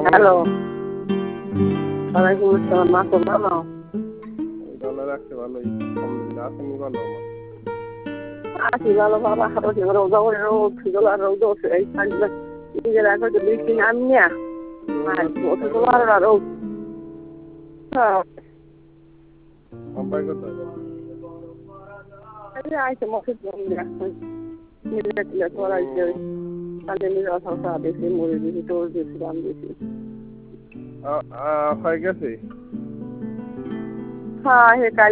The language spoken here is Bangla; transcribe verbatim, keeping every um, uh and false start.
হ্যালো ওয়ালাইকুম আসসালাম মা তো ভালো ভালো রাখছে ভালোই আলহামদুলিল্লাহ আপনি ভালো আমার আছি ভালো বাবা খারাপ কি রোজা করে রোদ ছিল আর রোদ এই পাঁচটা নিজের আগে তো বৃষ্টি নামি না আর ওষুধ তোমার আর রোদ হ্যাঁ আব্বাই কোথায় এই আইছে মসজিদ বন্ধ রাখছে নিজে তুলে করাইছে তাহলে নিজে অসংখ্য বেশি মরে দিয়েছি তোর দিয়েছি দাম দিয়েছি হয়ে গেছে হ্যাঁ হে কাল